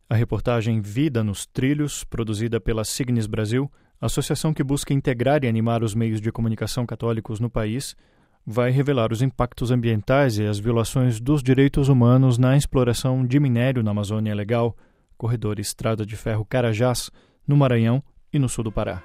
A reportagem Vida nos Trilhos, produzida pela Signis Brasil, associação que busca integrar e animar os meios de comunicação católicos no país, vai revelar os impactos ambientais e as violações dos direitos humanos na exploração de minério na Amazônia Legal, corredor Estrada de Ferro Carajás, no Maranhão e no sul do Pará.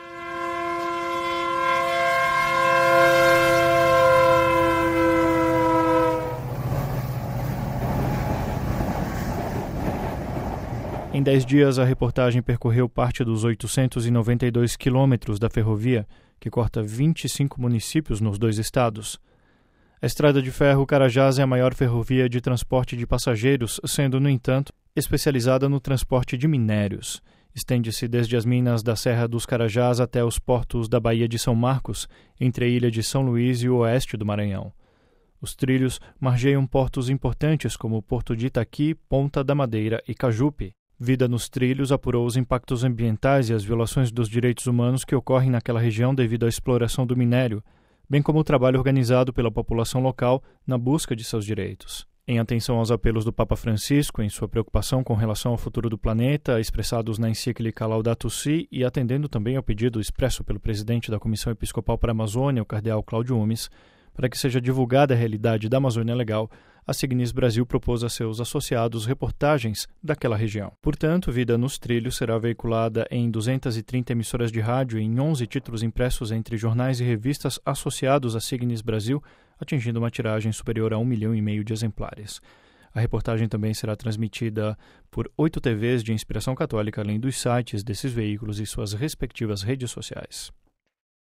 Em 10 dias, a reportagem percorreu parte dos 892 quilômetros da ferrovia, que corta 25 municípios nos 2 estados. A Estrada de Ferro Carajás é a maior ferrovia de transporte de passageiros, sendo, no entanto, especializada no transporte de minérios. Estende-se desde as minas da Serra dos Carajás até os portos da Baía de São Marcos, entre a ilha de São Luís e o oeste do Maranhão. Os trilhos margeiam portos importantes como o Porto de Itaqui, Ponta da Madeira e Cajupe. Vida nos Trilhos apurou os impactos ambientais e as violações dos direitos humanos que ocorrem naquela região devido à exploração do minério, bem como o trabalho organizado pela população local na busca de seus direitos. Em atenção aos apelos do Papa Francisco em sua preocupação com relação ao futuro do planeta, expressados na encíclica Laudato Si, e atendendo também ao pedido expresso pelo presidente da Comissão Episcopal para a Amazônia, o cardeal Cláudio Umes, para que seja divulgada a realidade da Amazônia Legal, a Signis Brasil propôs a seus associados reportagens daquela região. Portanto, Vida nos Trilhos será veiculada em 230 emissoras de rádio e em 11 títulos impressos entre jornais e revistas associados à Signis Brasil, atingindo uma tiragem superior a 1,5 milhão de exemplares. A reportagem também será transmitida por 8 TVs de inspiração católica, além dos sites desses veículos e suas respectivas redes sociais.